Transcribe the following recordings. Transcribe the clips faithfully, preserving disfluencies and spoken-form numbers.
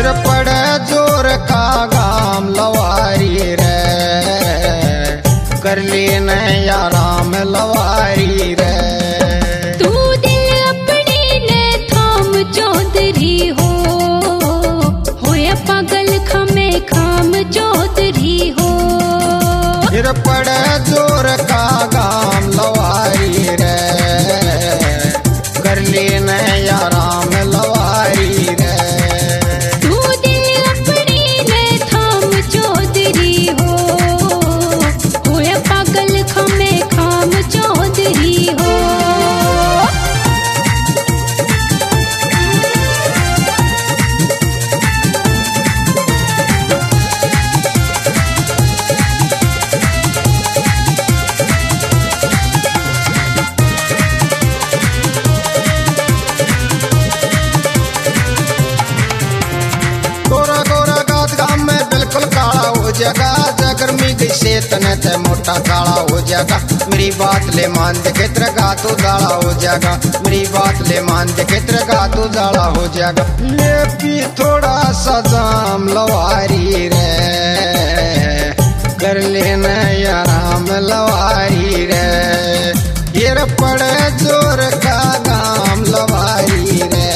गिर पड़े जोर का गाम लवारी रे, कर लेने या राम लवारी रे। तू दिल अपने ने थाम चौधरी हो, होया पागल खमे खाम चौधरी हो। गिर पड़े जोर का गाम लवारी रे, कर लेने या राम लवारी रे। तू दिल अपने ने थाम चौधरी हो, होया पागल खमे खाम चौधरी हो। गोरा गोरा गात गाम में बिल्कुल काला हो जाएगा, गर्मी की सेतन ते मोटा काला हो जाएगा। मेरी बात ले मान दे के तेरा तो दाला हो जाएगा, मेरी बात ले मान दे के तेरा तो दाला हो जाएगा। ले पी थोड़ा सा जाम लवारी रे, कर लेना या राम लवारी रे। गिर पड़े जोर का गाम लवारी रे,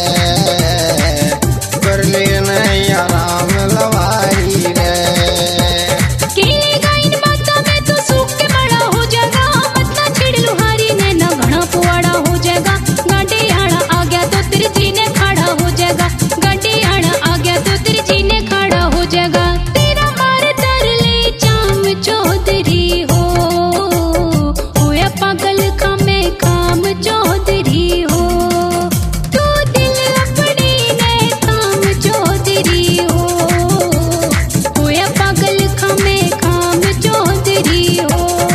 कर लेना या राम लवारी रे। केलेगा इन बातों में तो सूख के बड़ा हो जाएगा, मतना छिड़ लुहारी ने ना घना पुआड़ा हो जाएगा। गांडे आड़ा आ गया तो तेरे जीने खड़ा हो जाएगा, गांडे आड़ा आ गया तो तेरे जीने खड़ा हो जाएगा। तेरा मार तर ले चाम चौधरी हो, होया पागल खामे काम चौधरी हो। तू दिल अपने ने थाम चौधरी हो, होया पागल खामे काम चौधरी हो।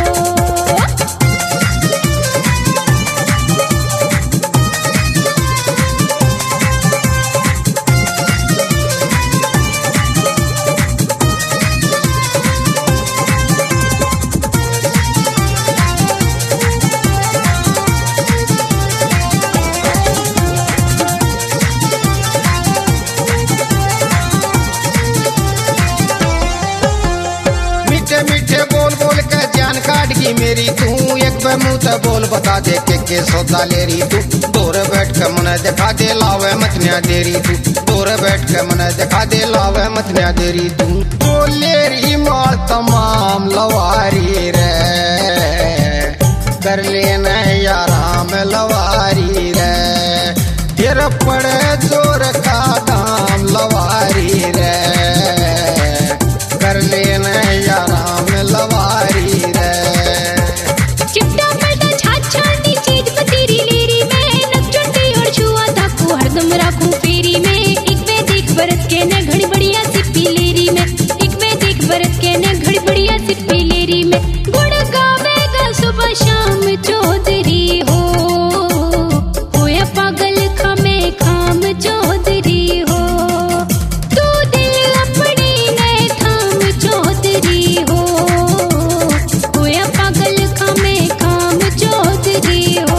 मीठे मीठे बोल बोल के जान काट की मेरी तू, एक पे मुंह ते बोल बता दे के के सौदा ले रही तू। दूर बैठ के मने दिखा दे लावे मतनिया देरी तू, दूर बैठ के मने दिखा दे लावे मतनिया देरी तू। बोले री माल तमाम लवारी रे, कर लेना या राम लवारी रे। गिर पड़े जोर का दाम लवारी रे, कर लेना या राम लवारी रे। चिट्टा पलटा छाछा नी चीज बतेरी लेरी में, नकचटी और छुआ ताकू हरदम राखू फेरी में। एक वे देख बरत के ने घड़ी बढ़िया सिप्पी लेरी में, एक वे देख बरत के ने घड़ी बढ़िया सिप्पी लेरी में। गुड़ गावेगा सुबह शाम चौधरी हो, होया पागल खामे खाम चौधरी हो। तू दिल अपने ने थाम चौधरी हो, होया पागल खामे काम चौधरी हो।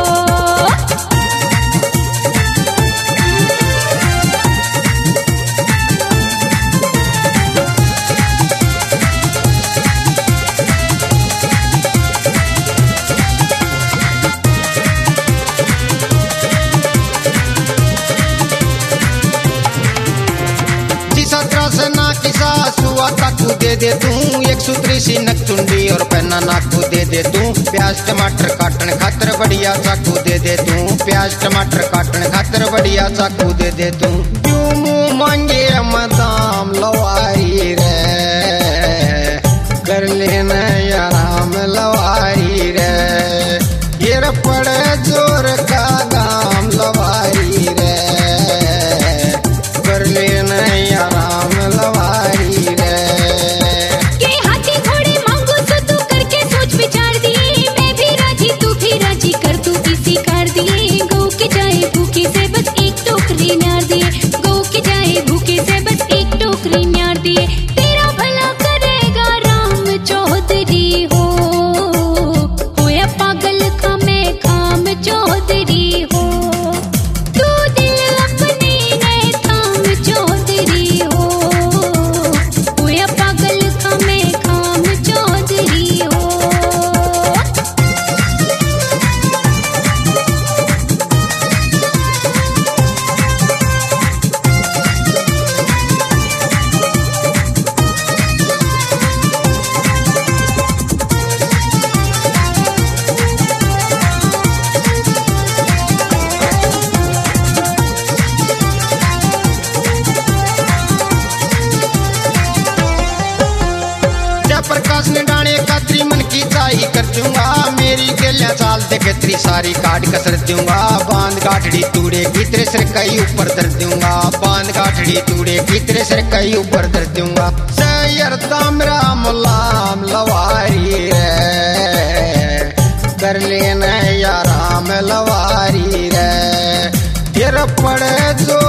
जी सत्रह से ना किसा सुआ ताकू दे दे तू, एक सूत्री सी नक चुंडी और पहना नाकू दे दे तू। प्याज टमाटर काटने खातर बढ़िया चाकू दे दे तू, प्याज टमाटर काटने खातर बढ़िया चाकू दे दे तू। क्यों मुंह मांगे मदाम लवारी रे, कर लेना या राम लवारी रे। गिर पड़े जोर का गाम लवारी रे, कर लेना या राम लवारी रे। के हाथी घोड़े मांगो तो तू करके सोच विचार दिए, मैं भी राजी तू भी राजी कर तू किसी कार दिए। गौ के जाए भूखे से बस एक टोकरी न्यार दिए, गौ के जाए भूखे से बस एक टोकरी न्यार पहले चाल देखे तेरी सारी काट कसर दूंगा बांध गाठड़ी तूड़े की तेरे सिर कई ऊपर धर दूंगा बांध गाठड़ी तूड़े की तेरे सिर कई ऊपर धर दूंगा सैयर तामरा मुलाम लवारी रे कर लेना या राम लवारी रे फिर पड़े जो